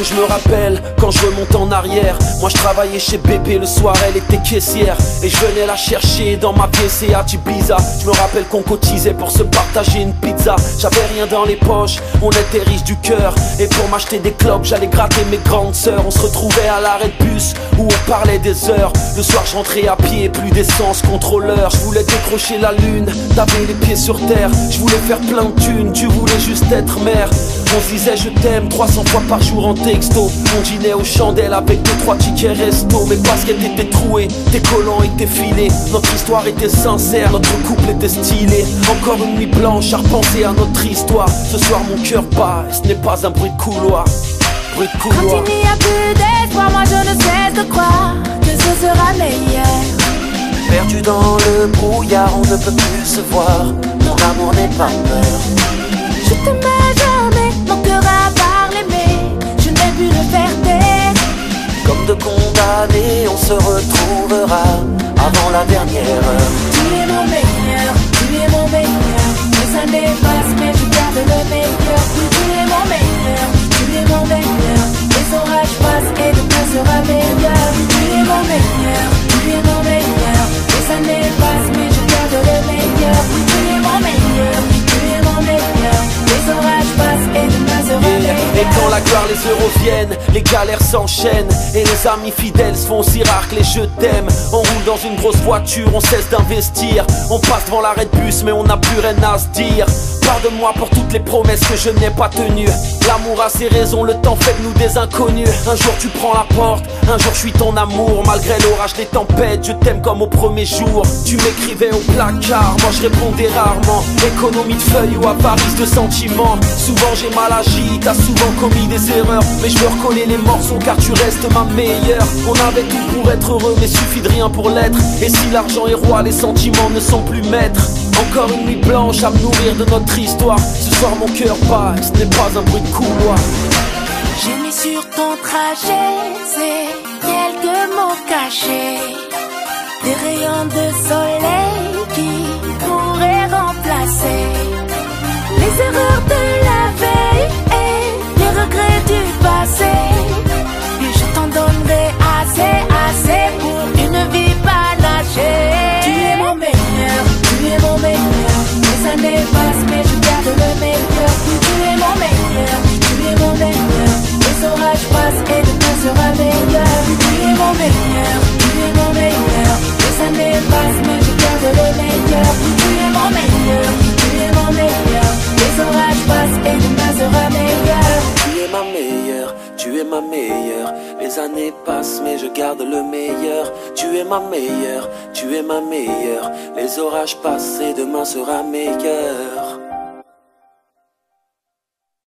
je me rappelle quand je remonte en arrière. Moi je travaillais chez bébé le soir, elle était caissière. Et je venais la chercher dans ma PCA Ibiza. Je me rappelle qu'on cotisait pour se partager une pizza. J'avais rien dans les poches, on était riches du cœur. Et pour m'acheter des clopes, j'allais gratter mes grandes sœurs. On se retrouvait à l'arrêt de bus où on parlait des heures. Le soir je rentrais à pied, plus d'essence, contrôleur. Je voulais décrocher la lune, t'avais les pieds sur terre. Je voulais faire plein de thunes, tu voulais juste être mère. On se disait je t'aime 300 fois par jour en texto. On dînait aux chandelles avec 2-3 tickets resto. Mes baskets étaient trouées, tes collants étaient filés. Notre histoire était sincère, notre couple était stylé. Encore une nuit blanche à repenser à notre histoire. Ce soir mon cœur bat, et ce n'est pas un bruit de couloir. Bruit de couloir. Quand il n'y a plus d'espoir, moi je ne cesse de croire que ce sera meilleur. Perdu dans le brouillard, on ne peut plus se voir. Mon amour n'est pas peur. Je t'aimais jamais, mon cœur a part l'aimer. Je n'ai pu le faire taire. Comme de condamnés, on se retrouvera avant la dernière heure. Tu es mon meilleur, tu es mon meilleur. Les années passent mais je garde le meilleur. Tu es mon meilleur, tu es mon meilleur. Les orages passent et demain sera meilleur. Tu es mon meilleur, tu es mon meilleur. Les années passent mais je garde le meilleur. Tu es mon meilleur, tu es mon meilleur. Les orages passent et demain sera meilleur. Et quand la gloire, les euros viennent, les galères s'enchaînent. Et les amis fidèles se font si rares que les je t'aime. On roule dans une grosse voiture, on cesse d'investir. On passe devant l'arrêt de bus mais on n'a plus rien à se dire. Pardonne-moi pour toutes les promesses que je n'ai pas tenues. L'amour a ses raisons, le temps fait de nous des inconnus. Un jour tu prends la porte, un jour je suis ton amour. Malgré l'orage des tempêtes, je t'aime comme au premier jour. Tu m'écrivais au placard, moi je répondais rarement. Économie de feuilles ou avarice de sentiments. Souvent j'ai mal agi, t'as souvent commis des erreurs. Mais je veux recoller les morceaux car tu restes ma meilleure. On avait tout pour être heureux mais suffit de rien pour l'être. Et si l'argent est roi, les sentiments ne sont plus maîtres. Encore une nuit blanche à me nourrir de notre histoire. Ce soir mon cœur bat, et ce n'est pas un bruit de couloir. J'ai mis sur ton trajet ces quelques mots cachés, des rayons de soleil qui pourraient remplacer les erreurs de la veille et les regrets du passé. Et je t'en donnerai assez, assez pour une vie panachée. Tu es mon meilleur, tu es mon meilleur. Les années passent mais je garde le meilleur. Tu es mon meilleur, tu es mon meilleur. Les orages passent et demain sera meilleur. Tu es mon meilleur, tu es mon meilleur. Les années passent mais je garde le meilleur. Tu es mon meilleur, tu es mon meilleur. Les orages passent et demain sera meilleur. Tu es ma meilleure, tu es ma meilleure. Les années passent mais je garde le meilleur. Tu es ma meilleure, tu es ma meilleure. Les orages passent et demain sera meilleur.